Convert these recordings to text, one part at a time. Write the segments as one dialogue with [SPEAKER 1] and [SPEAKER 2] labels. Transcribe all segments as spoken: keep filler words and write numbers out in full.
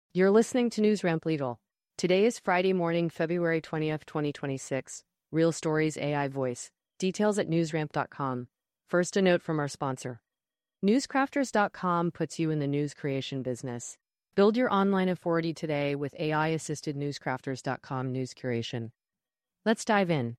[SPEAKER 1] You're listening to NewsRamp Legal. Today is Friday morning, February twentieth, twenty twenty-six. Real Stories A I Voice. Details at newsramp dot com. First, a note from our sponsor. newscrafters dot com puts you in the news creation business. Build your online authority today with A I-assisted newscrafters dot com news curation. Let's dive in.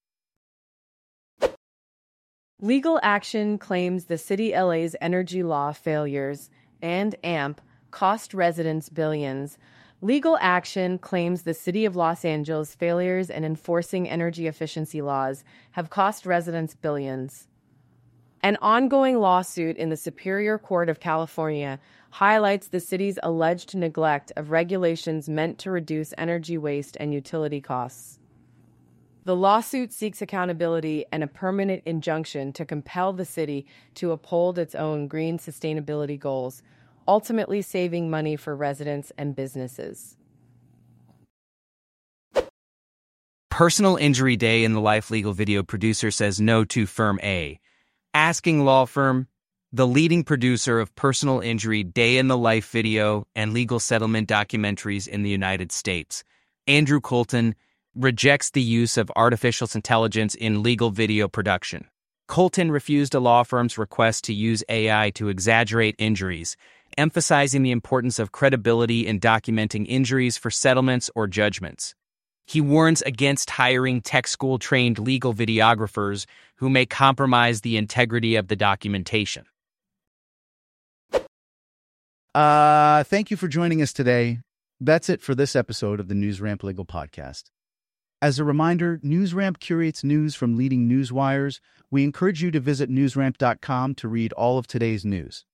[SPEAKER 1] Legal action claims the City L A's energy law failures and A M P cost residents billions. Legal action claims the City of Los Angeles failures in enforcing energy efficiency laws have cost residents billions. An ongoing lawsuit in the Superior Court of California highlights the city's alleged neglect of regulations meant to reduce energy waste and utility costs. The lawsuit seeks accountability and a permanent injunction to compel the city to uphold its own green sustainability goals, ultimately saving money for residents and businesses.
[SPEAKER 2] Personal injury day in the life legal video producer says no to firm A. Asking law firm, the leading producer of personal injury day in the life video and legal settlement documentaries in the United States, Andrew Colton, rejects the use of artificial intelligence in legal video production. Colton refused a law firm's request to use A I to exaggerate injuries, emphasizing the importance of credibility in documenting injuries for settlements or judgments. He warns against hiring tech school-trained legal videographers who may compromise the integrity of the documentation.
[SPEAKER 3] Uh, thank you for joining us today. That's it for this episode of the NewsRamp Legal Podcast. As a reminder, NewsRamp curates news from leading news wires. We encourage you to visit newsramp dot com to read all of today's news.